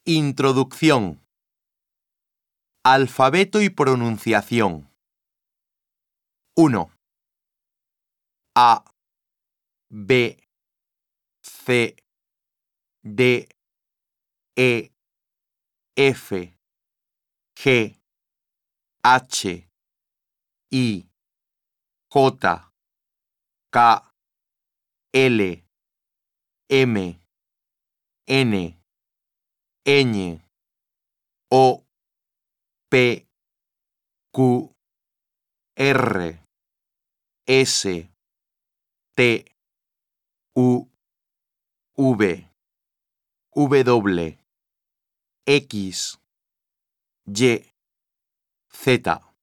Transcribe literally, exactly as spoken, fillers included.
Introducción. Alfabeto y pronunciación. uno. A, B, C, D, E, F, G, H, I, J, K, L, M, N, Ñ, O, P, Q, R, S, T, U, V, W, X, Y, Z.